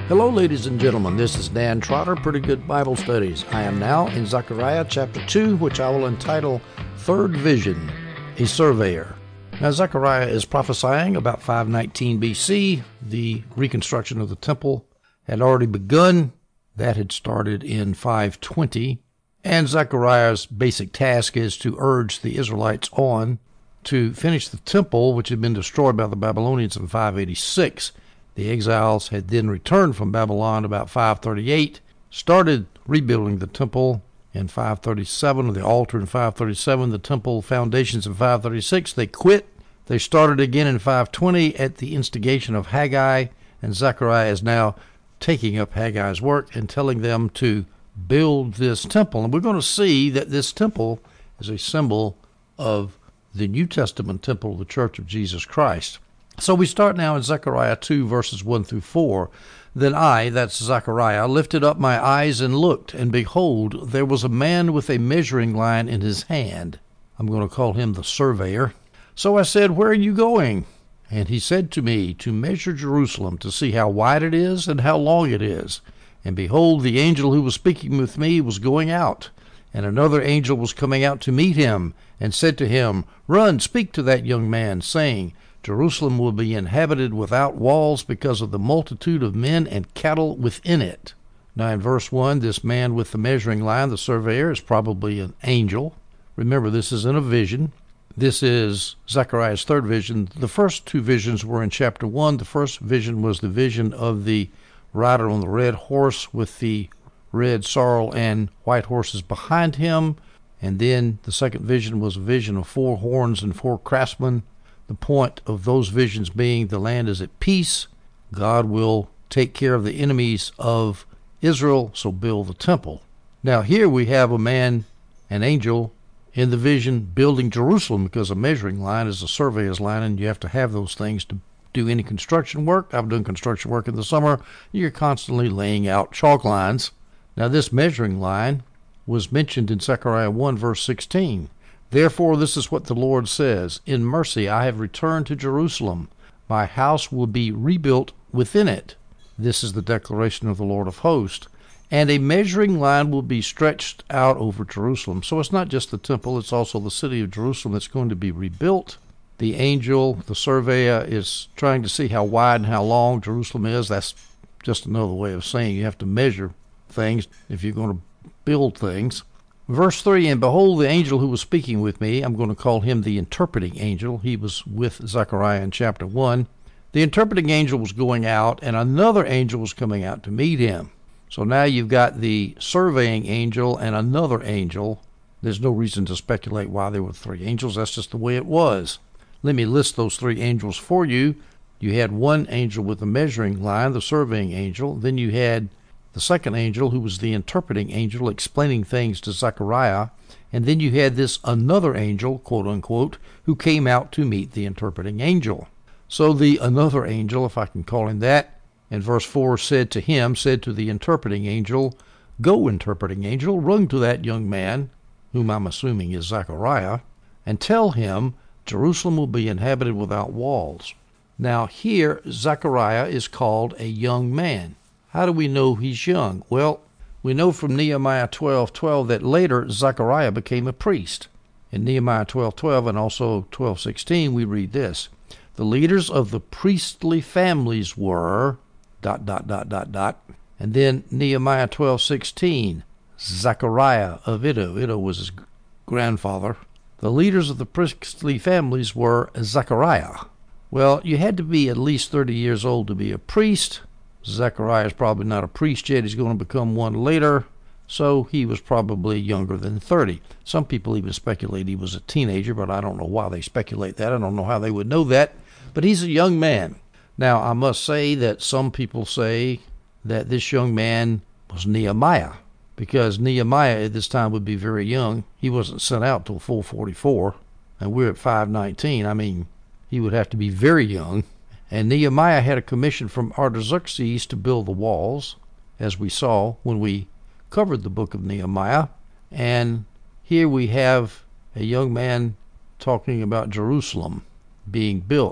Hello, ladies and gentlemen. This is Dan Trotter, Pretty Good Bible Studies. I am now in Zechariah chapter 2, which I will entitle Third Vision, a Surveyor. Now, Zechariah is prophesying about 519 BC. The reconstruction of the temple had already begun. That had started in 520. And Zechariah's basic task is to urge the Israelites on to finish the temple, which had been destroyed by the Babylonians in 586. The exiles had then returned from Babylon about 538, started rebuilding the temple in 537, the altar in 537, the temple foundations in 536. They quit. They started again in 520 at the instigation of Haggai, and Zechariah is now taking up Haggai's work and telling them to build this temple. And we're going to see that this temple is a symbol of the New Testament temple of the Church of Jesus Christ. So we start now in Zechariah 2, verses 1 through 4. Then I, that's Zechariah, lifted up my eyes and looked, and behold, there was a man with a measuring line in his hand. I'm going to call him the surveyor. So I said, Where are you going? And he said to me, To measure Jerusalem, to see how wide it is and how long it is. And behold, the angel who was speaking with me was going out, and another angel was coming out to meet him, and said to him, Run, speak to that young man, saying, Jerusalem will be inhabited without walls because of the multitude of men and cattle within it. Now in verse 1, this man with the measuring line, the surveyor, is probably an angel. Remember, this is in a vision. This is Zechariah's third vision. The first two visions were in chapter 1. The first vision was the vision of the rider on the red horse with the red sorrel and white horses behind him. And then the second vision was a vision of 4 horns and 4 craftsmen. The point of those visions being the land is at peace. God will take care of the enemies of Israel, so build the temple. Now here we have a man, an angel, in the vision building Jerusalem, because a measuring line is a surveyor's line, and you have to have those things to do any construction work. I've done construction work in the summer. You're constantly laying out chalk lines. Now this measuring line was mentioned in Zechariah 1, verse 16. Therefore, this is what the Lord says, In mercy I have returned to Jerusalem. My house will be rebuilt within it. This is the declaration of the Lord of hosts. And a measuring line will be stretched out over Jerusalem. So it's not just the temple, it's also the city of Jerusalem that's going to be rebuilt. The angel, the surveyor, is trying to see how wide and how long Jerusalem is. That's just another way of saying you have to measure things if you're going to build things. Verse 3, And behold, the angel who was speaking with me, I'm going to call him the interpreting angel. He was with Zechariah in chapter 1. The interpreting angel was going out, and another angel was coming out to meet him. So now you've got the surveying angel and another angel. There's no reason to speculate why there were 3 angels. That's just the way it was. Let me list those 3 angels for you. You had one angel with the measuring line, the surveying angel. Then you had the second angel, who was the interpreting angel, explaining things to Zechariah. And then you had this another angel, quote unquote, who came out to meet the interpreting angel. So the another angel, if I can call him that, in verse 4 said to the interpreting angel, Go, interpreting angel, run to that young man, whom I'm assuming is Zechariah, and tell him Jerusalem will be inhabited without walls. Now here, Zechariah is called a young man. How do we know he's young? Well, we know from Nehemiah 12:12 that later Zechariah became a priest. In Nehemiah 12:12 and also 12:16 we read this, The leaders of the priestly families were... ... And then Nehemiah 12:16, Zechariah of Iddo. Iddo was his grandfather. The leaders of the priestly families were Zechariah. Well, you had to be at least 30 years old to be a priest. Zechariah is probably not a priest yet. He's going to become one later, so he was probably younger than 30. Some people even speculate he was a teenager, but I don't know why they speculate that. I don't know how they would know that, but he's a young man. Now, I must say that some people say that this young man was Nehemiah, because Nehemiah at this time would be very young. He wasn't sent out till 444, and we're at 519. I mean, he would have to be very young. And Nehemiah had a commission from Artaxerxes to build the walls, as we saw when we covered the book of Nehemiah. And here we have a young man talking about Jerusalem being built.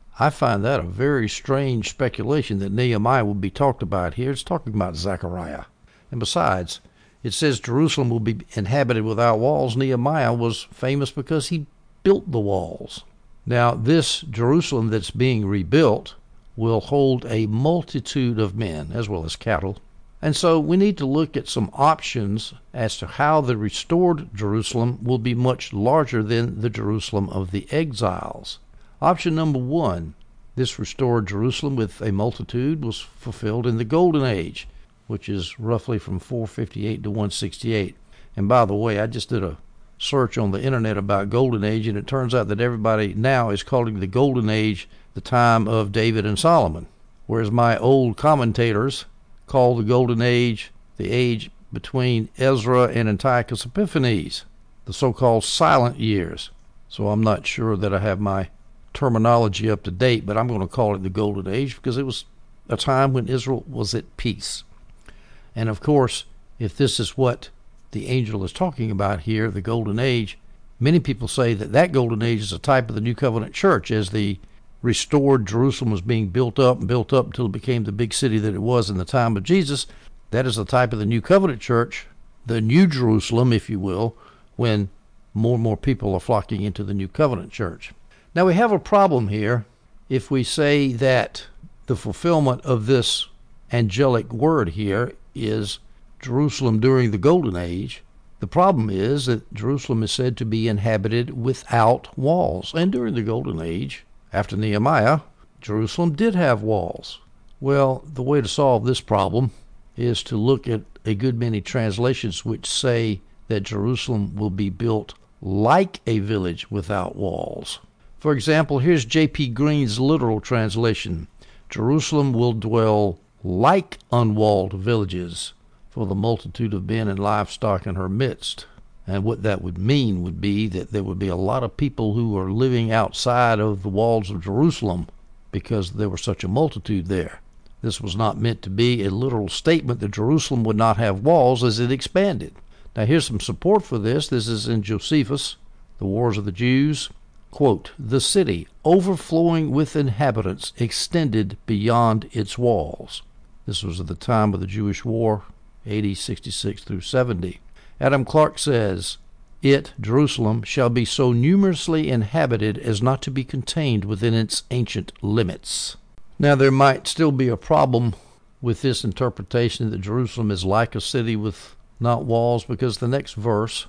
I find that a very strange speculation that Nehemiah will be talked about here. It's talking about Zechariah. And besides, it says Jerusalem will be inhabited without walls. Nehemiah was famous because he built the walls. Now, this Jerusalem that's being rebuilt will hold a multitude of men as well as cattle. And so we need to look at some options as to how the restored Jerusalem will be much larger than the Jerusalem of the exiles. Option number one, this restored Jerusalem with a multitude was fulfilled in the Golden Age, which is roughly from 458 to 168. And by the way, I just did a search on the internet about Golden Age, and it turns out that everybody now is calling the Golden Age the time of David and Solomon, whereas my old commentators call the Golden Age the age between Ezra and Antiochus Epiphanes, the so-called silent years. So I'm not sure that I have my terminology up to date, but I'm going to call it the Golden Age because it was a time when Israel was at peace. And of course, if this is what the angel is talking about here, the Golden Age, many people say that that Golden Age is a type of the New Covenant Church as the restored Jerusalem was being built up until it became the big city that it was in the time of Jesus. That is the type of the New Covenant Church, the New Jerusalem, if you will, when more and more people are flocking into the New Covenant Church. Now we have a problem here if we say that the fulfillment of this angelic word here is Jerusalem during the Golden Age. The problem is that Jerusalem is said to be inhabited without walls. And during the Golden Age, after Nehemiah, Jerusalem did have walls. Well, the way to solve this problem is to look at a good many translations which say that Jerusalem will be built like a village without walls. For example, here's J.P. Green's literal translation. Jerusalem will dwell like unwalled villages, for the multitude of men and livestock in her midst. And what that would mean would be that there would be a lot of people who are living outside of the walls of Jerusalem because there was such a multitude there. This was not meant to be a literal statement that Jerusalem would not have walls as it expanded. Now here's some support for this. This is in Josephus, The Wars of the Jews. Quote, "The city, overflowing with inhabitants, extended beyond its walls." This was at the time of the Jewish War, AD 66 through 70. Adam Clarke says, "It, Jerusalem, shall be so numerously inhabited as not to be contained within its ancient limits." Now there might still be a problem with this interpretation that Jerusalem is like a city with not walls, because the next verse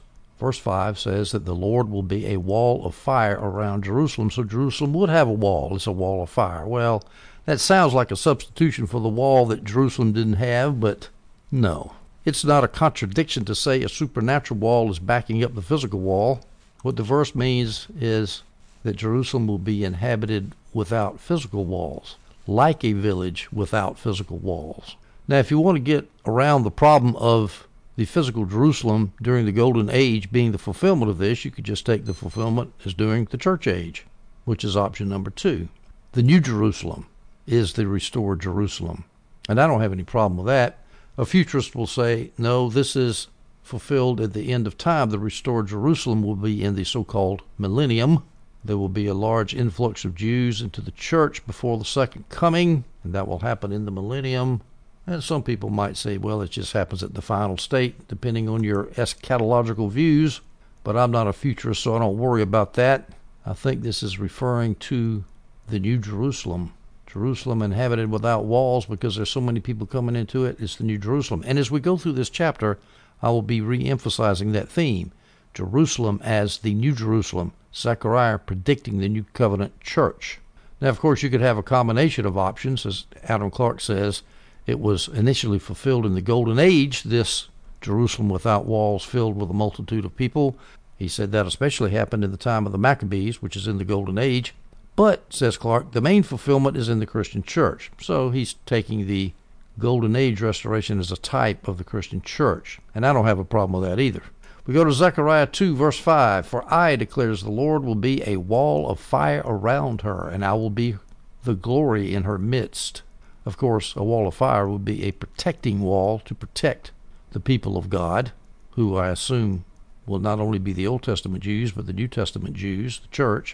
5, says that the Lord will be a wall of fire around Jerusalem, so Jerusalem would have a wall. It's a wall of fire. Well, that sounds like a substitution for the wall that Jerusalem didn't have, but no. It's not a contradiction to say a supernatural wall is backing up the physical wall. What the verse means is that Jerusalem will be inhabited without physical walls, like a village without physical walls. Now, if you want to get around the problem of the physical Jerusalem during the Golden Age being the fulfillment of this, you could just take the fulfillment as during the Church Age, which is option number 2. The New Jerusalem is the restored Jerusalem, and I don't have any problem with that. A futurist will say, no, this is fulfilled at the end of time. The restored Jerusalem will be in the so-called millennium. There will be a large influx of Jews into the church before the second coming, and that will happen in the millennium. And some people might say, well, it just happens at the final state, depending on your eschatological views. But I'm not a futurist, so I don't worry about that. I think this is referring to the New Jerusalem. Jerusalem inhabited without walls, because there's so many people coming into it. It's the New Jerusalem. And as we go through this chapter, I will be re-emphasizing that theme. Jerusalem as the New Jerusalem. Zechariah predicting the New Covenant Church. Now, of course, you could have a combination of options. As Adam Clarke says, it was initially fulfilled in the Golden Age, this Jerusalem without walls filled with a multitude of people. He said that especially happened in the time of the Maccabees, which is in the Golden Age. But, says Clarke, the main fulfillment is in the Christian church. So he's taking the Golden Age restoration as a type of the Christian church. And I don't have a problem with that either. We go to Zechariah 2, verse 5. "For I, declares the Lord, will be a wall of fire around her, and I will be the glory in her midst." Of course, a wall of fire would be a protecting wall to protect the people of God, who I assume will not only be the Old Testament Jews, but the New Testament Jews, the church.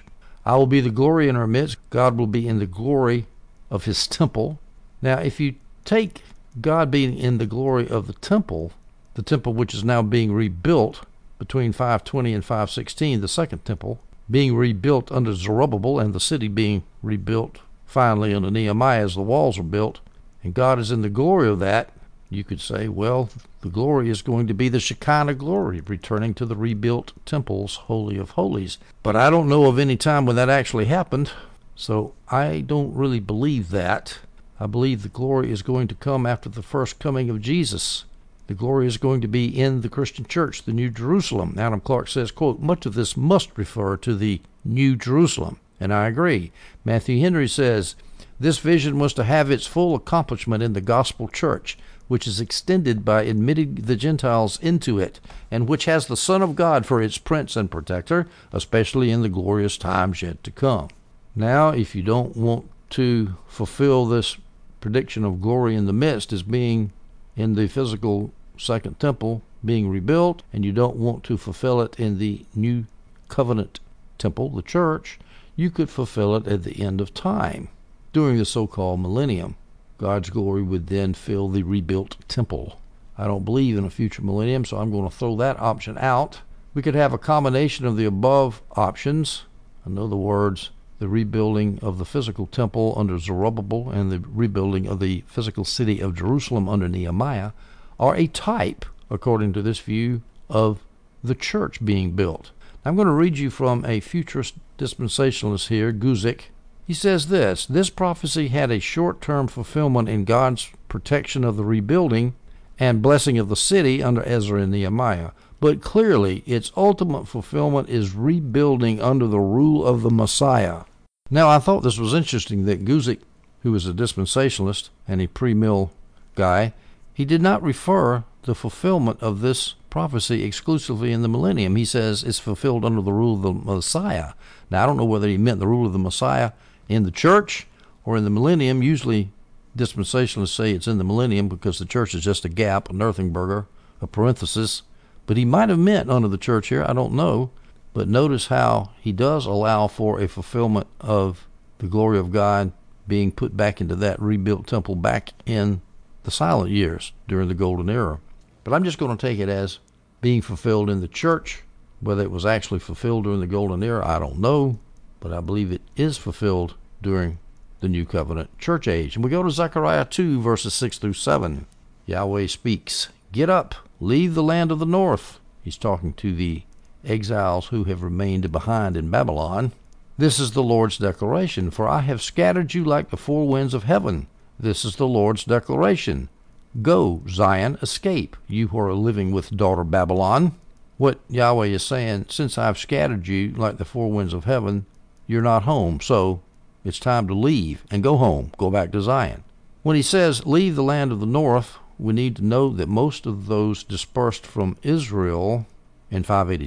I will be the glory in our midst. God will be in the glory of his temple. Now, if you take God being in the glory of the temple which is now being rebuilt between 520 and 516, the second temple, being rebuilt under Zerubbabel, and the city being rebuilt finally under Nehemiah as the walls are built, and God is in the glory of that, you could say, well, the glory is going to be the Shekinah glory, returning to the rebuilt temple's Holy of Holies. But I don't know of any time when that actually happened, so I don't really believe that. I believe the glory is going to come after the first coming of Jesus. The glory is going to be in the Christian church, the New Jerusalem. Adam Clarke says, quote, much of this must refer to the New Jerusalem. And I agree. Matthew Henry says, this vision was to have its full accomplishment in the gospel church, which is extended by admitting the Gentiles into it, and which has the Son of God for its prince and protector, especially in the glorious times yet to come. Now, if you don't want to fulfill this prediction of glory in the midst as being in the physical second temple being rebuilt, and you don't want to fulfill it in the new covenant temple, the church, you could fulfill it at the end of time, during the so-called millennium. God's glory would then fill the rebuilt temple. I don't believe in a future millennium, so I'm going to throw that option out. We could have a combination of the above options. In other words, the rebuilding of the physical temple under Zerubbabel and the rebuilding of the physical city of Jerusalem under Nehemiah are a type, according to this view, of the church being built. I'm going to read you from a futurist dispensationalist here, Guzik. He says this prophecy had a short-term fulfillment in God's protection of the rebuilding and blessing of the city under Ezra and Nehemiah, but clearly its ultimate fulfillment is rebuilding under the rule of the Messiah. Now, I thought this was interesting that Guzik, who is a dispensationalist and a pre-mill guy, he did not refer the fulfillment of this prophecy exclusively in the millennium. He says it's fulfilled under the rule of the Messiah. Now, I don't know whether he meant the rule of the Messiah in the church or in the millennium. Usually dispensationalists say it's in the millennium because the church is just a gap, a Nerthenberger, a parenthesis. But he might have meant under the church here, I don't know. But notice how he does allow for a fulfillment of the glory of God being put back into that rebuilt temple back in the silent years during the golden era. But I'm just going to take it as being fulfilled in the church. Whether it was actually fulfilled during the golden era, I don't know. But I believe it is fulfilled during the New Covenant church age. And we go to Zechariah 2, verses 6 through 7. Yahweh speaks, "Get up, leave the land of the north." He's talking to the exiles who have remained behind in Babylon. "This is the Lord's declaration, for I have scattered you like the four winds of heaven. This is the Lord's declaration. Go, Zion, escape, you who are living with daughter Babylon." What Yahweh is saying, since I've scattered you like the four winds of heaven, you're not home, so it's time to leave and go home, go back to Zion. When he says, leave the land of the north, we need to know that most of those dispersed from Israel in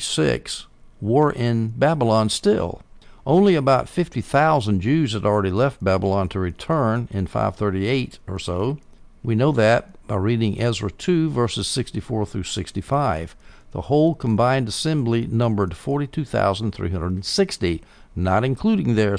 586 were in Babylon still. Only about 50,000 Jews had already left Babylon to return in 538 or so. We know that by reading Ezra 2, verses 64 through 65. The whole combined assembly numbered 42,360, not including their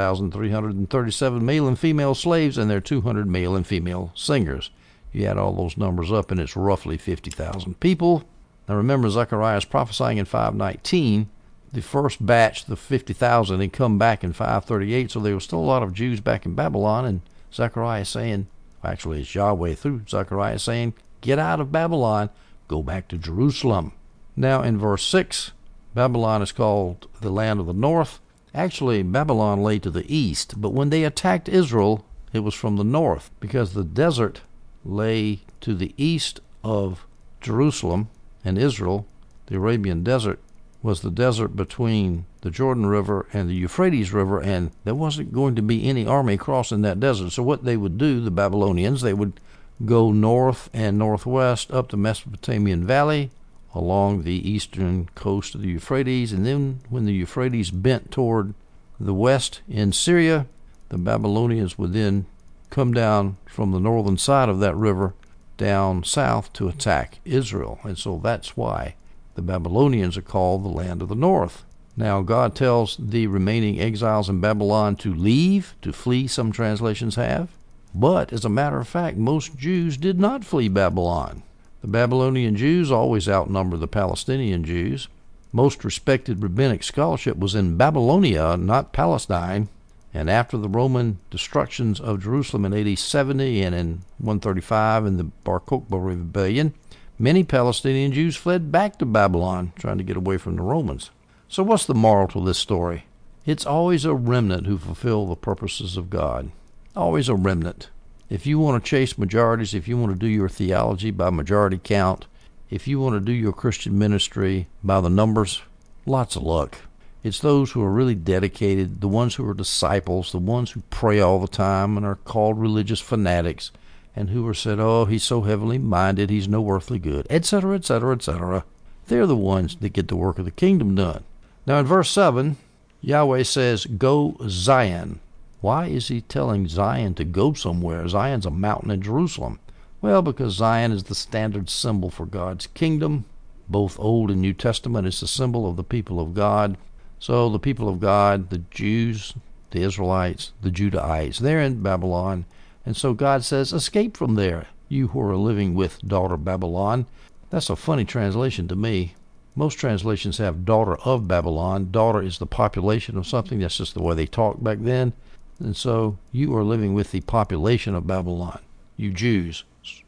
7,337 male and female slaves and their 200 male and female singers. You add all those numbers up, and it's roughly 50,000 people. Now remember, Zechariah is prophesying in 519. The first batch, the 50,000, had come back in 538, so there was still a lot of Jews back in Babylon, and Zechariah is saying, actually it's Yahweh through Zechariah saying, get out of Babylon, go back to Jerusalem. Now in verse 6, Babylon is called the land of the north. Actually, Babylon lay to the east, but when they attacked Israel, it was from the north, because the desert lay to the east of Jerusalem and Israel. The Arabian desert was the desert between the Jordan River and the Euphrates River, and there wasn't going to be any army crossing that desert. So what they would do, the Babylonians, they would go north and northwest up the Mesopotamian Valley along the eastern coast of the Euphrates, and then when the Euphrates bent toward the west in Syria, the Babylonians would then come down from the northern side of that river down south to attack Israel. And so that's why the Babylonians are called the land of the north. Now, God tells the remaining exiles in Babylon to leave, to flee, some translations have. But, as a matter of fact, most Jews did not flee Babylon. The Babylonian Jews always outnumber the Palestinian Jews. Most respected rabbinic scholarship was in Babylonia, not Palestine. And after the Roman destructions of Jerusalem in AD 70 and in 135 in the Bar Kokhba rebellion, many Palestinian Jews fled back to Babylon, trying to get away from the Romans. So what's the moral to this story? It's always a remnant who fulfill the purposes of God. Always a remnant. If you want to chase majorities, if you want to do your theology by majority count, if you want to do your Christian ministry by the numbers, lots of luck. It's those who are really dedicated, the ones who are disciples, the ones who pray all the time and are called religious fanatics, and who are said, oh, he's so heavenly minded, he's no earthly good, etc., etc., etc. They're the ones that get the work of the kingdom done. Now in verse 7, Yahweh says, go Zion. Why is he telling Zion to go somewhere? Zion's a mountain in Jerusalem. Well, because Zion is the standard symbol for God's kingdom. Both Old and New Testament is the symbol of the people of God. So the people of God, the Jews, the Israelites, the Judahites, they're in Babylon. And so God says, escape from there, you who are living with daughter Babylon. That's a funny translation to me. Most translations have daughter of Babylon. Daughter is the population of something. That's just the way they talked back then. And so you are living with the population of Babylon, you Jews.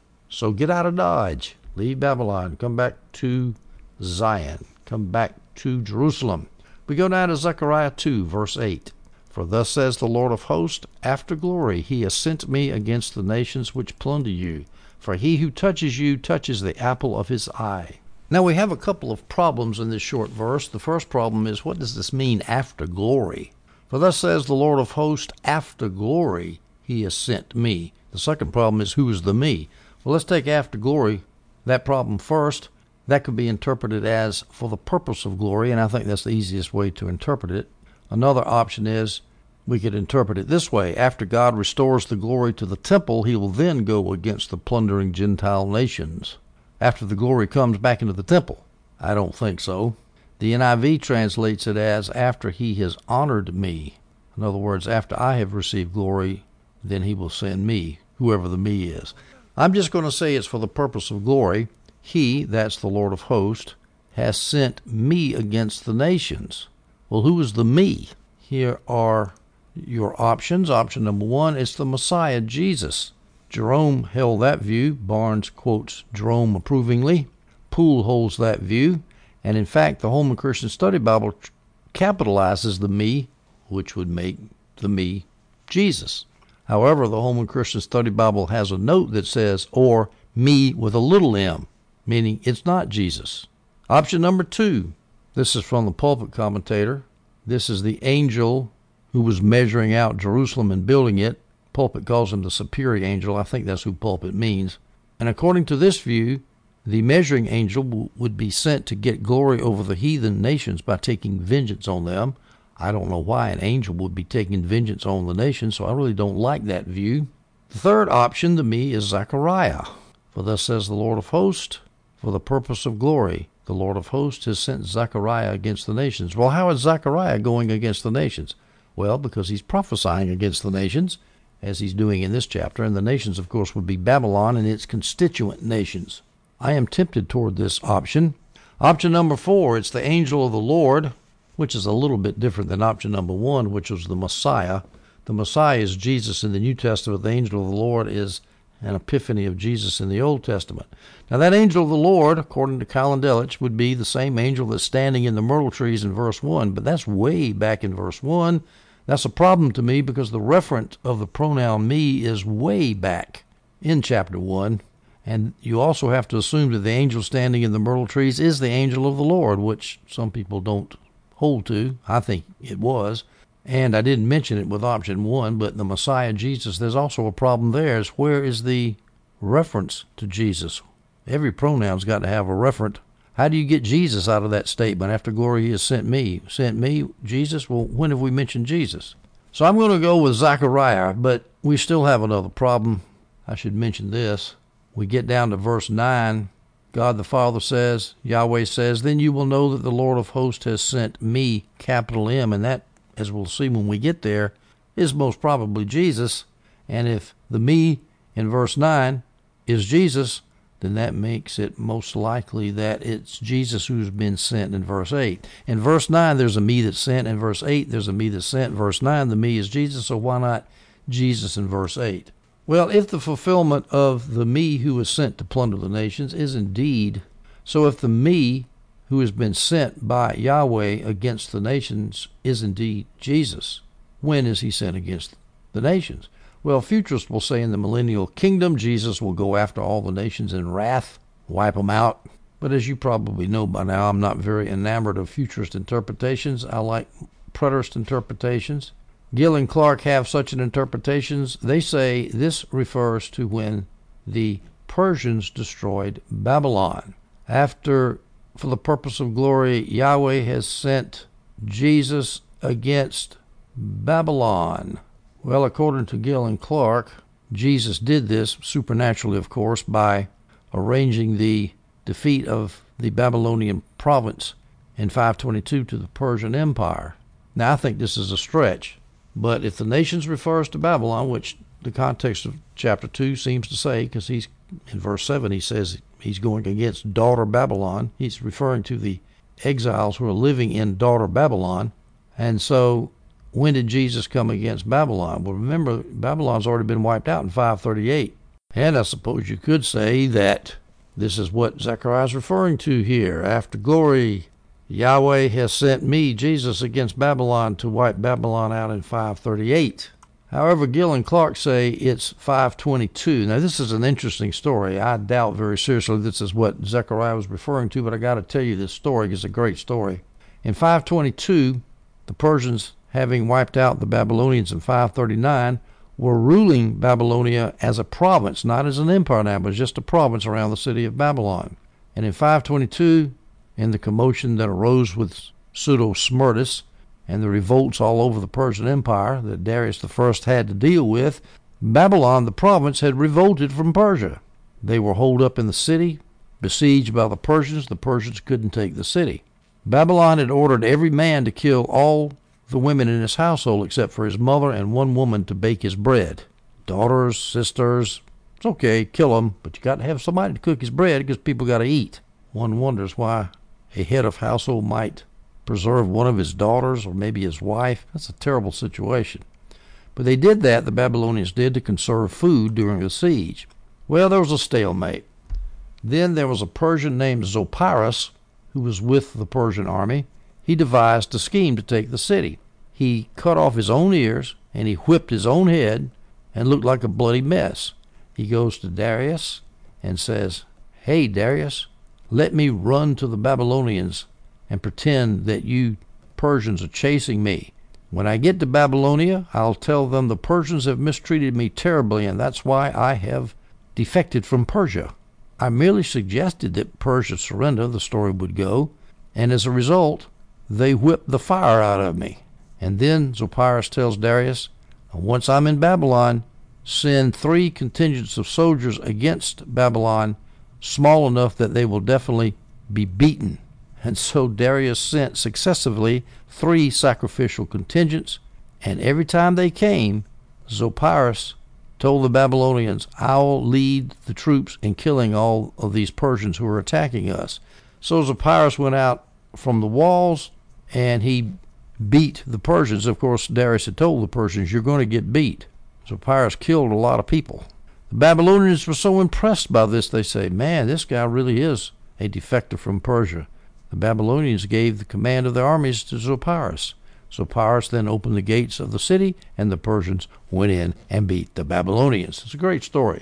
So get out of Dodge. Leave Babylon. Come back to Zion. Come back to Jerusalem. We go down to Zechariah 2, verse 8. For thus says the Lord of hosts, after glory he has sent me against the nations which plunder you. For he who touches you touches the apple of his eye. Now we have a couple of problems in this short verse. The first problem is, what does this mean, after glory? For thus says the Lord of hosts, after glory he has sent me. The second problem is, who is the me? Well, let's take after glory, that problem first. That could be interpreted as for the purpose of glory, and I think that's the easiest way to interpret it. Another option is, we could interpret it this way. After God restores the glory to the temple, he will then go against the plundering Gentile nations. After the glory comes back into the temple. I don't think so. The NIV translates it as, after he has honored me. In other words, after I have received glory, then he will send me, whoever the me is. I'm just going to say it's for the purpose of glory. He, that's the Lord of hosts, has sent me against the nations. Well, who is the me? Here are your options. Option number 1 is the Messiah, Jesus. Jerome held that view. Barnes quotes Jerome approvingly. Poole holds that view. And in fact, the Holman Christian Study Bible capitalizes the me, which would make the me Jesus. However, the Holman Christian Study Bible has a note that says, or me with a little m, meaning it's not Jesus. Option number 2, this is from the Pulpit Commentator. This is the angel who was measuring out Jerusalem and building it. Pulpit calls him the superior angel. I think that's who Pulpit means. And according to this view, the measuring angel would be sent to get glory over the heathen nations by taking vengeance on them. I don't know why an angel would be taking vengeance on the nation, so I really don't like that view. The third option to me is Zechariah. For thus says the Lord of hosts, for the purpose of glory, the Lord of hosts has sent Zechariah against the nations. Well, how is Zechariah going against the nations? Well, because he's prophesying against the nations, as he's doing in this chapter, and the nations, of course, would be Babylon and its constituent nations. I am tempted toward this option. Option number 4, it's the angel of the Lord, which is a little bit different than option number 1, which was the Messiah. The Messiah is Jesus in the New Testament. The angel of the Lord is an epiphany of Jesus in the Old Testament. Now, that angel of the Lord, according to Colin Delitzsch, would be the same angel that's standing in the myrtle trees in verse 1, but that's way back in verse 1. That's a problem to me because the referent of the pronoun me is way back in chapter 1. And you also have to assume that the angel standing in the myrtle trees is the angel of the Lord, which some people don't hold to. I think it was. And I didn't mention it with option 1, but the Messiah, Jesus, there's also a problem there. Is where is the reference to Jesus? Every pronoun's got to have a referent. How do you get Jesus out of that statement? After glory he has sent me. Sent me, Jesus? Well, when have we mentioned Jesus? So I'm going to go with Zechariah, but we still have another problem. I should mention this. We get down to verse 9, God the Father says, Yahweh says, then you will know that the Lord of hosts has sent me, capital M, and that, as we'll see when we get there, is most probably Jesus. And if the me in verse 9 is Jesus, then that makes it most likely that it's Jesus who's been sent in verse 8. In verse 9, there's a me that's sent. In verse 8, there's a me that's sent. In verse 9, the me is Jesus, so why not Jesus in verse 8? Well, if the fulfillment of the me who was sent to plunder the nations is indeed, so if the me who has been sent by Yahweh against the nations is indeed Jesus, when is he sent against the nations? Well, futurists will say in the millennial kingdom, Jesus will go after all the nations in wrath, wipe them out. But as you probably know by now, I'm not very enamored of futurist interpretations. I like preterist interpretations. Gill and Clark have such an interpretations. They say this refers to when the Persians destroyed Babylon. After, for the purpose of glory, Yahweh has sent Jesus against Babylon. Well, according to Gill and Clark, Jesus did this, supernaturally of course, by arranging the defeat of the Babylonian province in 522 to the Persian Empire. Now, I think this is a stretch, but if the nations refers to Babylon, which the context of chapter 2 seems to say, because he's in verse 7 he says he's going against daughter Babylon. He's referring to the exiles who are living in daughter Babylon. And so when did Jesus come against Babylon? Well, remember, Babylon's already been wiped out in 538. And I suppose you could say that this is what Zechariah is referring to here. After glory, Yahweh has sent me, Jesus, against Babylon to wipe Babylon out in 538. However, Gill and Clark say it's 522. Now, this is an interesting story. I doubt very seriously this is what Zechariah was referring to, but I got to tell you this story. It's a great story. In 522, the Persians, having wiped out the Babylonians in 539, were ruling Babylonia as a province, not as an empire now, but just a province around the city of Babylon. And in 522, in the commotion that arose with Pseudo-Smyrtus and the revolts all over the Persian Empire that Darius I had to deal with, Babylon, the province, had revolted from Persia. They were holed up in the city, besieged by the Persians. The Persians couldn't take the city. Babylon had ordered every man to kill all the women in his household except for his mother and one woman to bake his bread. Daughters, sisters, it's okay, kill them, but you got to have somebody to cook his bread because people got to eat. One wonders why a head of household might preserve one of his daughters or maybe his wife. That's a terrible situation. But they did that, the Babylonians did, to conserve food during the siege. Well, there was a stalemate. Then there was a Persian named Zopyrus who was with the Persian army. He devised a scheme to take the city. He cut off his own ears and he whipped his own head and looked like a bloody mess. He goes to Darius and says, "Hey, Darius, let me run to the Babylonians and pretend that you Persians are chasing me. When I get to Babylonia, I'll tell them the Persians have mistreated me terribly, and that's why I have defected from Persia. I merely suggested that Persia surrender," the story would go, "and as a result, they whipped the fire out of me." And then Zopyrus tells Darius, "Once I'm in Babylon, send 3 contingents of soldiers against Babylon, small enough that they will definitely be beaten." And so Darius sent successively 3 sacrificial contingents, and every time they came, Zopyrus told the Babylonians, "I'll lead the troops in killing all of these Persians who are attacking us." So Zopyrus went out from the walls and he beat the Persians. Of course, Darius had told the Persians, "You're going to get beat." Zopyrus killed a lot of people. The Babylonians were so impressed by this, they say, "Man, this guy really is a defector from Persia." The Babylonians gave the command of their armies to Zopyrus. Zopyrus then opened the gates of the city, and the Persians went in and beat the Babylonians. It's a great story.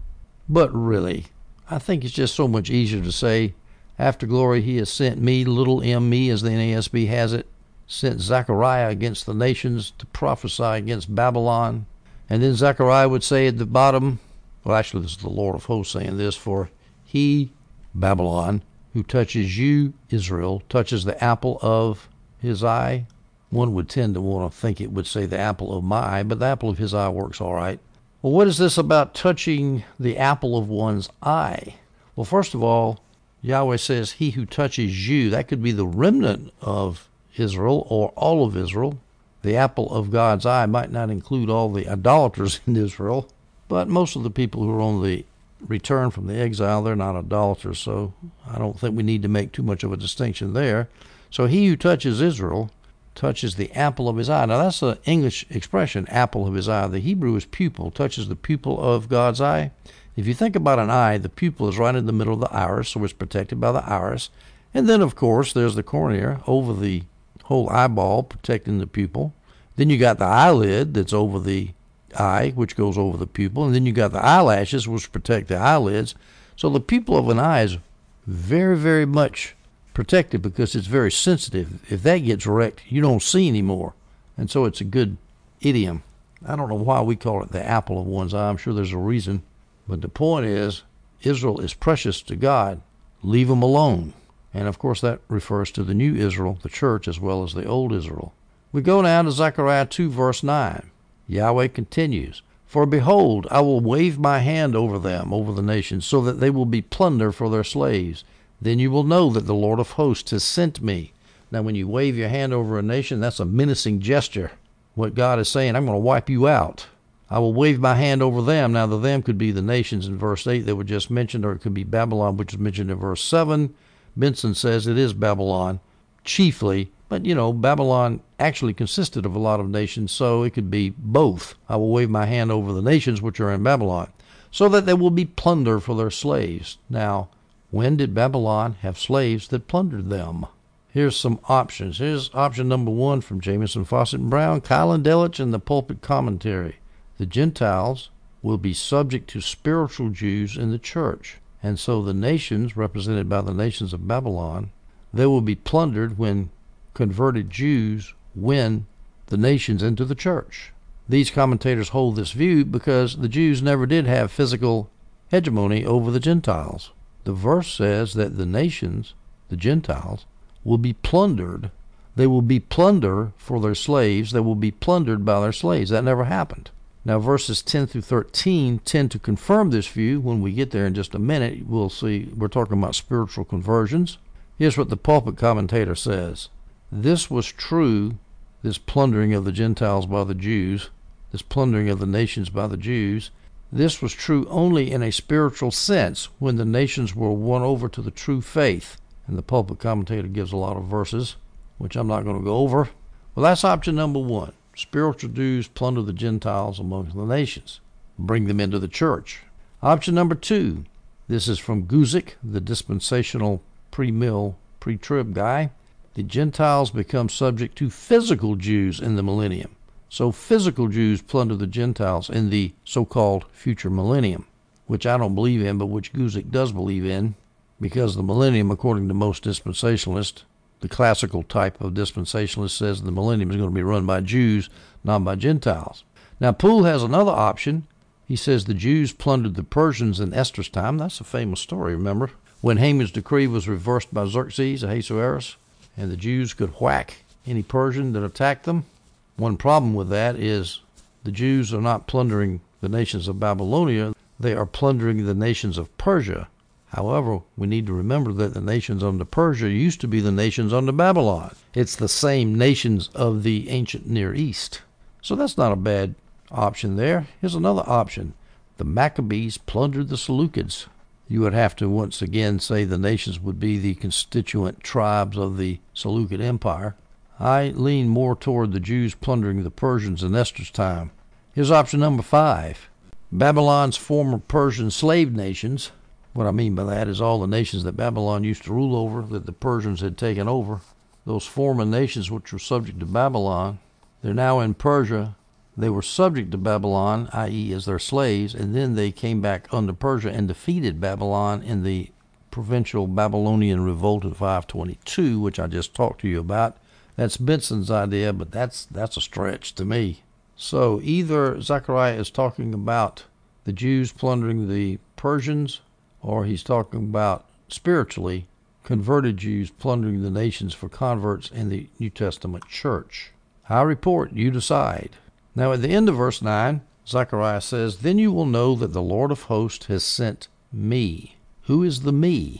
But really, I think it's just so much easier to say, "After glory he has sent me," little m me as the NASB has it, sent Zechariah against the nations to prophesy against Babylon. And then Zechariah would say at the bottom, well, actually this is the Lord of hosts saying this, "For he, Babylon, who touches you, Israel, touches the apple of his eye." One would tend to want to think it would say the apple of my eye, but the apple of his eye works all right. Well, what is this about touching the apple of one's eye? Well, first of all, Yahweh says, he who touches you, that could be the remnant of Israel or all of Israel. The apple of God's eye might not include all the idolaters in Israel, but most of the people who are on the return from the exile, they're not idolaters, so I don't think we need to make too much of a distinction there. So he who touches Israel touches the apple of his eye. Now that's an English expression, apple of his eye. The Hebrew is pupil, touches the pupil of God's eye. If you think about an eye, the pupil is right in the middle of the iris, so it's protected by the iris. And then, of course, there's the cornea over the whole eyeball, protecting the pupil. Then you got the eyelid that's over the eye, which goes over the pupil. And then you got the eyelashes, which protect the eyelids. So the pupil of an eye is very, very much protected because it's very sensitive. If that gets wrecked, you don't see anymore. And so it's a good idiom. I don't know why we call it the apple of one's eye. I'm sure there's a reason. But the point is, Israel is precious to God. Leave them alone. And of course that refers to the new Israel, the church, as well as the old Israel. We go now to Zechariah 2, verse 9. Yahweh continues, For behold, I will wave my hand over them, over the nations, so that they will be plunder for their slaves. Then you will know that the Lord of hosts has sent me. Now when you wave your hand over a nation, that's a menacing gesture. What God is saying, I'm going to wipe you out. I will wave my hand over them. Now the them could be the nations in verse 8 that were just mentioned, or it could be Babylon, which is mentioned in verse 7. Benson says it is Babylon, chiefly. But, Babylon actually consisted of a lot of nations, so it could be both. I will wave my hand over the nations which are in Babylon, so that they will be plunder for their slaves. Now, when did Babylon have slaves that plundered them? Here's some options. Here's option number 1 from Jamieson, Fawcett and Brown, Kyle and Delich, and the Pulpit Commentary. The Gentiles will be subject to spiritual Jews in the church, and so the nations, represented by the nations of Babylon, they will be plundered when converted Jews win the nations into the church. These commentators hold this view because the Jews never did have physical hegemony over the Gentiles. The verse says that the nations, the Gentiles, will be plundered. They will be plunder for their slaves. They will be plundered by their slaves. That never happened. Now, verses 10 through 13 tend to confirm this view. When we get there in just a minute, we'll see we're talking about spiritual conversions. Here's what the Pulpit Commentator says. This was true, this plundering of the Gentiles by the Jews, this plundering of the nations by the Jews. This was true only in a spiritual sense when the nations were won over to the true faith. And the Pulpit Commentator gives a lot of verses, which I'm not going to go over. Well, that's option number 1. Spiritual Jews plunder the Gentiles among the nations, bring them into the church. Option number 2, this is from Guzik, the dispensational pre-mill, pre-trib guy. The Gentiles become subject to physical Jews in the millennium. So physical Jews plunder the Gentiles in the so-called future millennium, which I don't believe in, but which Guzik does believe in, because the millennium, according to most dispensationalists, the classical type of dispensationalist, says the millennium is going to be run by Jews, not by Gentiles. Now, Poole has another option. He says the Jews plundered the Persians in Esther's time. That's a famous story, remember? When Haman's decree was reversed by Xerxes, Ahasuerus, and the Jews could whack any Persian that attacked them. One problem with that is the Jews are not plundering the nations of Babylonia. They are plundering the nations of Persia. However, we need to remember that the nations under Persia used to be the nations under Babylon. It's the same nations of the ancient Near East. So that's not a bad option there. Here's another option. The Maccabees plundered the Seleucids. You would have to once again say the nations would be the constituent tribes of the Seleucid Empire. I lean more toward the Jews plundering the Persians in Esther's time. Here's option number 5. Babylon's former Persian slave nations. What I mean by that is all the nations that Babylon used to rule over, that the Persians had taken over. Those former nations which were subject to Babylon, they're now in Persia. They were subject to Babylon, i.e. as their slaves, and then they came back under Persia and defeated Babylon in the provincial Babylonian revolt of 522, which I just talked to you about. That's Benson's idea, but that's a stretch to me. So either Zechariah is talking about the Jews plundering the Persians, or he's talking about spiritually converted Jews plundering the nations for converts in the New Testament church. I report, you decide. Now at the end of verse 9, Zechariah says, Then you will know that the Lord of hosts has sent me. Who is the me?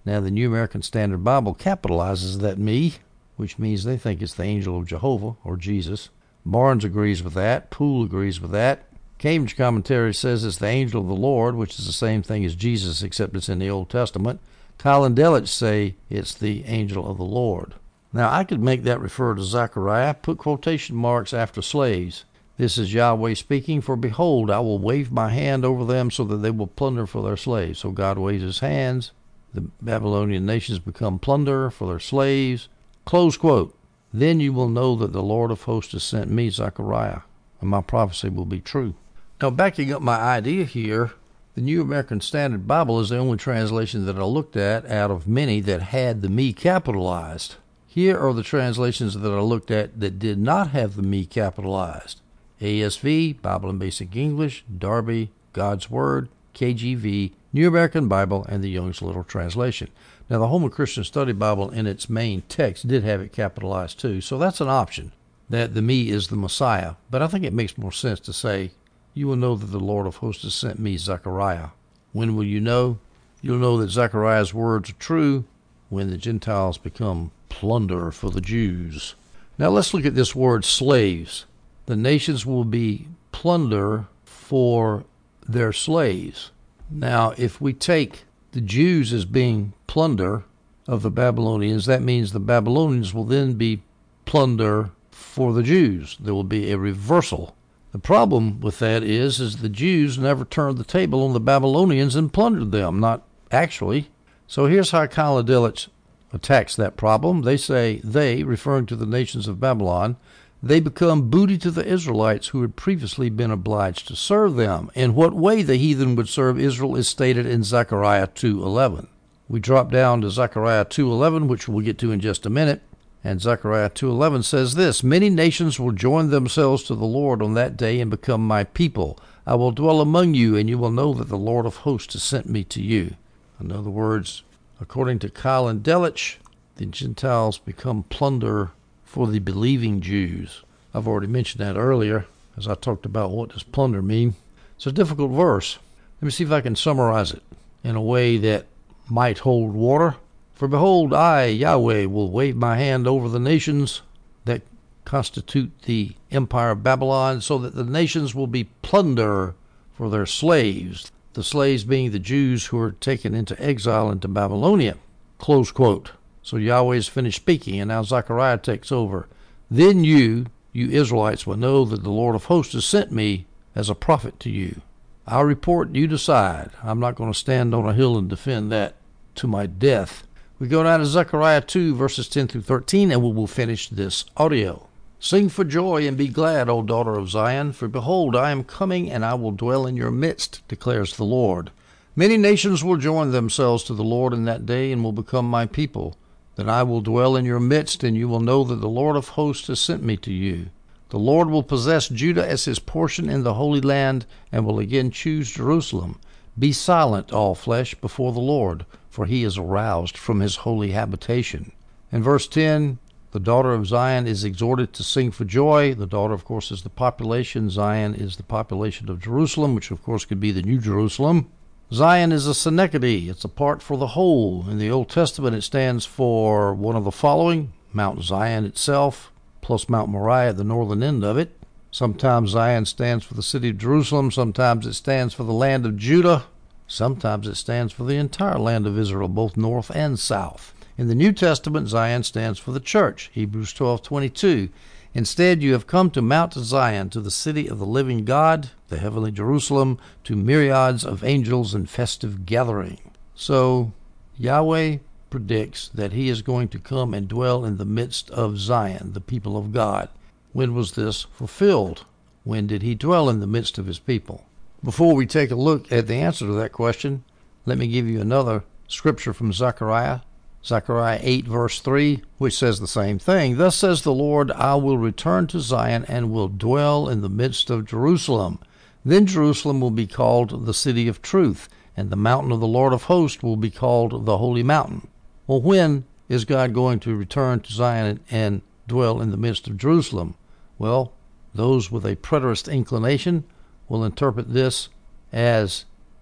Now, the New American Standard Bible capitalizes that me, which means they think it's the angel of Jehovah or Jesus. Barnes agrees with that. Poole agrees with that. Cambridge Commentary says it's the angel of the Lord, which is the same thing as Jesus, except it's in the Old Testament. Keil and Delitzsch say it's the angel of the Lord. Now, I could make that refer to Zechariah, put quotation marks after slaves. This is Yahweh speaking, for behold, I will wave my hand over them so that they will plunder for their slaves. So God waves his hands. The Babylonian nations become plunder for their slaves. Close quote. Then you will know that the Lord of hosts has sent me, Zechariah, and my prophecy will be true. Now, backing up my idea here, the New American Standard Bible is the only translation that I looked at out of many that had the me capitalized. Here are the translations that I looked at that did not have the me capitalized. ASV, Bible in Basic English, Darby, God's Word, KJV, New American Bible, and the Young's Literal Translation. Now, the Holman Christian Study Bible in its main text did have it capitalized too, so that's an option, that the me is the Messiah. But I think it makes more sense to say, you will know that the Lord of hosts has sent me, Zechariah. When will you know? You'll know that Zechariah's words are true when the Gentiles become plunder for the Jews. Now let's look at this word slaves. The nations will be plunder for their slaves. Now, if we take the Jews as being plunder of the Babylonians, that means the Babylonians will then be plunder for the Jews. There will be a reversal. The problem with that is the Jews never turned the table on the Babylonians and plundered them, not actually. So here's how Keil and Delitzsch attacks that problem. They say they, referring to the nations of Babylon, they become booty to the Israelites who had previously been obliged to serve them. In what way the heathen would serve Israel is stated in Zechariah 2:11. We drop down to Zechariah 2:11, which we'll get to in just a minute. And Zechariah 2:11 says this, many nations will join themselves to the Lord on that day and become my people. I will dwell among you, and you will know that the Lord of hosts has sent me to you. In other words, according to Keil and Delitzsch, the Gentiles become plunder for the believing Jews. I've already mentioned that earlier as I talked about what does plunder mean. It's a difficult verse. Let me see if I can summarize it in a way that might hold water. For behold, I, Yahweh, will wave my hand over the nations that constitute the empire of Babylon, so that the nations will be plunder for their slaves, the slaves being the Jews who are taken into exile into Babylonia. Close quote. So Yahweh's finished speaking, and now Zechariah takes over. Then you Israelites, will know that the Lord of hosts has sent me as a prophet to you. I'll report, you decide. I'm not going to stand on a hill and defend that to my death. We go down to Zechariah 2, verses 10 through 13, and we will finish this audio. Sing for joy and be glad, O daughter of Zion, for behold, I am coming, and I will dwell in your midst, declares the Lord. Many nations will join themselves to the Lord in that day, and will become my people. Then I will dwell in your midst, and you will know that the Lord of hosts has sent me to you. The Lord will possess Judah as his portion in the Holy Land, and will again choose Jerusalem. Be silent, all flesh, before the Lord, for he is aroused from his holy habitation. In verse 10, the daughter of Zion is exhorted to sing for joy. The daughter, of course, is the population. Zion is the population of Jerusalem, which, of course, could be the New Jerusalem. Zion is a synecdoche. It's a part for the whole. In the Old Testament, it stands for one of the following: Mount Zion itself, plus Mount Moriah at the northern end of it. Sometimes Zion stands for the city of Jerusalem. Sometimes it stands for the land of Judah. Sometimes it stands for the entire land of Israel, both north and south. In the New Testament, Zion stands for the church, Hebrews 12:22. Instead, you have come to Mount Zion, to the city of the living God, the heavenly Jerusalem, to myriads of angels in festive gathering. So, Yahweh predicts that he is going to come and dwell in the midst of Zion, the people of God. When was this fulfilled? When did he dwell in the midst of his people? Before we take a look at the answer to that question, let me give you another scripture from Zechariah. Zechariah 8, verse 3, which says the same thing. Thus says the Lord, I will return to Zion and will dwell in the midst of Jerusalem. Then Jerusalem will be called the city of truth, and the mountain of the Lord of hosts will be called the holy mountain. Well, when is God going to return to Zion and dwell in the midst of Jerusalem? Well, those with a preterist inclination will interpret this as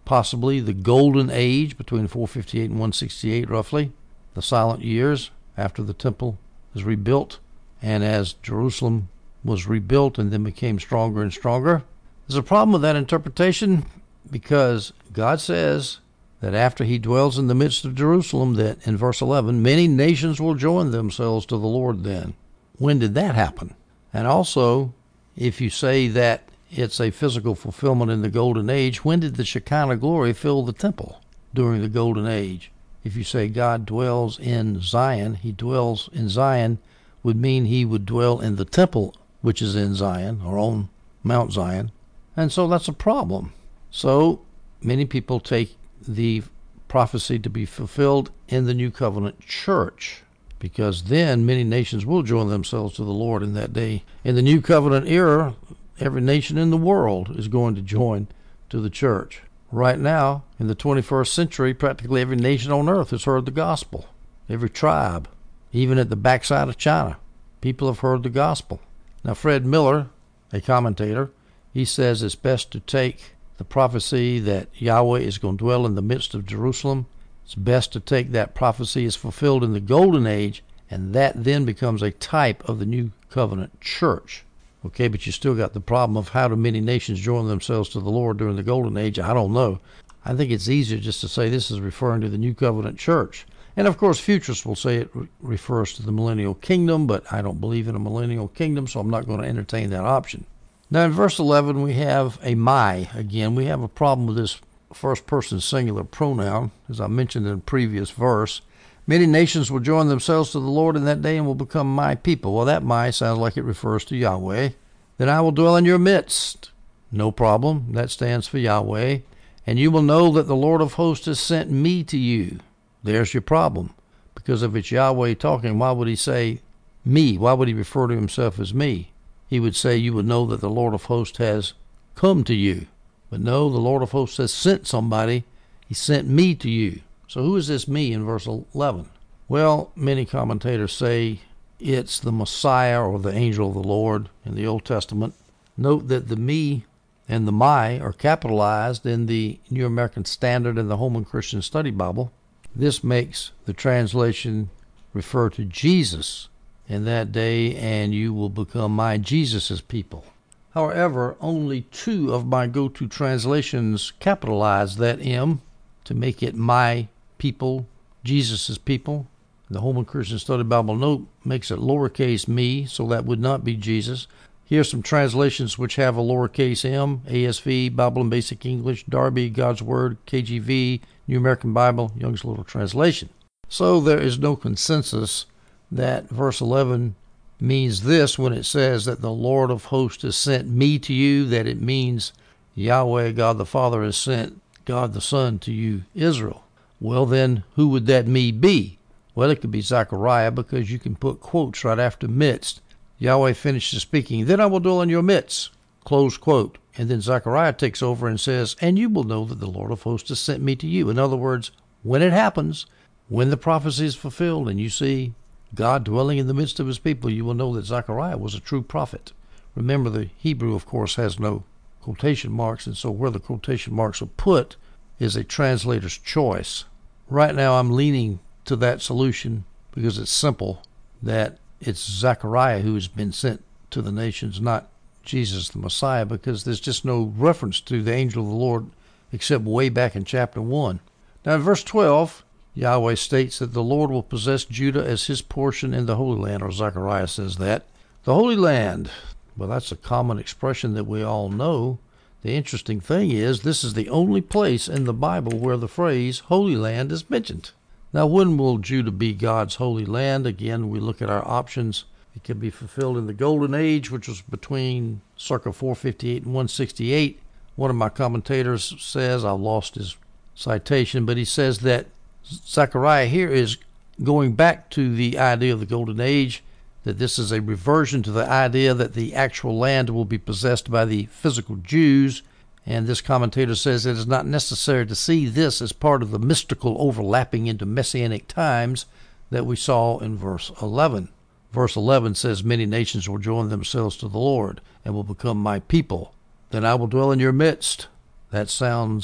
possibly the golden age between 458 and 168 roughly, the silent years after the temple is rebuilt, and as Jerusalem was rebuilt and then became stronger and stronger. There's a problem with that interpretation because God says that after he dwells in the midst of Jerusalem, that in verse 11, many nations will join themselves to the Lord then. When did that happen? And also, if you say that it's a physical fulfillment in the golden age, when did the Shekinah glory fill the temple during the golden age? If you say God dwells in Zion, he dwells in Zion would mean he would dwell in the temple, which is in Zion, or on Mount Zion. And so that's a problem. So many people take the prophecy to be fulfilled in the New Covenant church, because then many nations will join themselves to the Lord in that day. In the New Covenant era, every nation in the world is going to join to the church. Right now, in the 21st century, practically every nation on earth has heard the gospel. Every tribe, even at the backside of China, people have heard the gospel. Now, Fred Miller, a commentator, he says it's best to take the prophecy that Yahweh is going to dwell in the midst of Jerusalem. It's best to take that prophecy as fulfilled in the golden age, and that then becomes a type of the New Covenant church. Okay, but you still got the problem of how do many nations join themselves to the Lord during the golden age? I don't know. I think it's easier just to say this is referring to the New Covenant church. And of course, futurists will say it refers to the millennial kingdom, but I don't believe in a millennial kingdom, so I'm not going to entertain that option. Now, in verse 11, we have a my. Again, we have a problem with this first-person singular pronoun, as I mentioned in the previous verse. Many nations will join themselves to the Lord in that day and will become my people. Well, that my sounds like it refers to Yahweh. Then I will dwell in your midst. No problem. That stands for Yahweh. And you will know that the Lord of hosts has sent me to you. There's your problem. Because if it's Yahweh talking, why would he say me? Why would he refer to himself as me? He would say you would know that the Lord of hosts has come to you. But no, the Lord of hosts has sent somebody. He sent me to you. So who is this me in verse 11? Well, many commentators say it's the Messiah or the angel of the Lord in the Old Testament. Note that the me and the my are capitalized in the New American Standard and the Holman Christian Study Bible. This makes the translation refer to Jesus in that day, and you will become my Jesus' people. However, only two of my go-to translations capitalize that M to make it my people, Jesus' people. The Holman Christian Study Bible note makes it lowercase me, so that would not be Jesus. Here's some translations which have a lowercase m: ASV, Bible in Basic English, Darby, God's Word, KJV, New American Bible, Young's Little Translation. So there is no consensus that verse 11 means this when it says that the Lord of hosts has sent me to you, that it means Yahweh, God the Father, has sent God the Son to you, Israel. Well, then, who would that me be? Well, it could be Zechariah, because you can put quotes right after midst. Yahweh finishes speaking, then I will dwell in your midst, close quote. And then Zechariah takes over and says, and you will know that the Lord of hosts has sent me to you. In other words, when it happens, when the prophecy is fulfilled and you see God dwelling in the midst of his people, you will know that Zechariah was a true prophet. Remember, the Hebrew, of course, has no quotation marks, and so where the quotation marks are put is a translator's choice. Right now I'm leaning to that solution because it's simple, that it's Zechariah who has been sent to the nations, not Jesus the Messiah, because there's just no reference to the angel of the Lord except way back in chapter 1. Now in verse 12, Yahweh states that the Lord will possess Judah as his portion in the Holy Land, or Zechariah says that. The Holy Land, well, that's a common expression that we all know. The interesting thing is, this is the only place in the Bible where the phrase Holy Land is mentioned. Now, when will Judah be God's Holy Land? Again, we look at our options. It can be fulfilled in the Golden Age, which was between circa 458 and 168. One of my commentators says, I've lost his citation, but he says that Zechariah here is going back to the idea of the Golden Age, that this is a reversion to the idea that the actual land will be possessed by the physical Jews. And this commentator says it is not necessary to see this as part of the mystical overlapping into messianic times that we saw in verse 11. Verse 11 says, many nations will join themselves to the Lord and will become my people. Then I will dwell in your midst. That sounds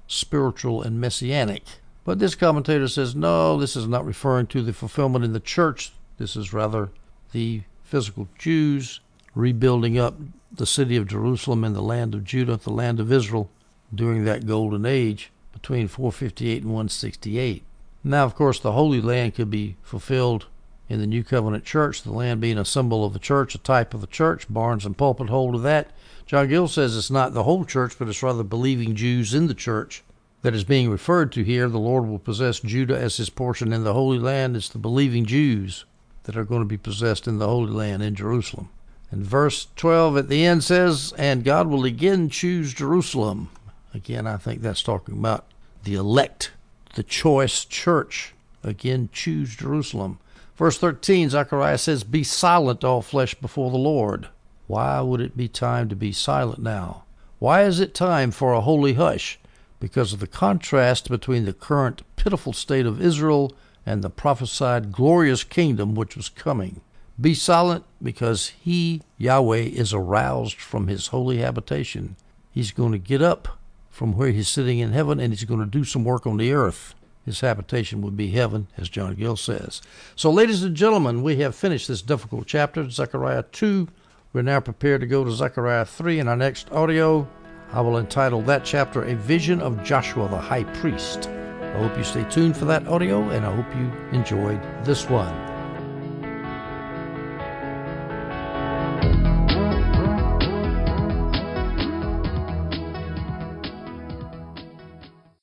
spiritual and messianic. But this commentator says, no, this is not referring to the fulfillment in the church. This is rather the physical Jews rebuilding up the city of Jerusalem and the land of Judah, the land of Israel, during that golden age between 458 and 168. Now, of course, the Holy Land could be fulfilled in the New Covenant church, the land being a symbol of the church, a type of the church. Barnes and Pulpit hold to that. John Gill says it's not the whole church, but it's rather believing Jews in the church that is being referred to here. The Lord will possess Judah as his portion in the Holy Land. It's the believing Jews that are going to be possessed in the Holy Land in Jerusalem. And verse 12 at the end says, and God will again choose Jerusalem. Again, I think that's talking about the elect, the choice church. Again, choose Jerusalem. Verse 13, Zechariah says, be silent, all flesh, before the Lord. Why would it be time to be silent now? Why is it time for a holy hush? Because of the contrast between the current pitiful state of Israel and the prophesied glorious kingdom which was coming. Be silent because he, Yahweh, is aroused from his holy habitation. He's going to get up from where he's sitting in heaven, and he's going to do some work on the earth. His habitation would be heaven, as John Gill says. So, ladies and gentlemen, we have finished this difficult chapter, Zechariah 2. We're now prepared to go to Zechariah 3 in our next audio. I will entitle that chapter, A Vision of Joshua the High Priest. I hope you stay tuned for that audio, and I hope you enjoyed this one.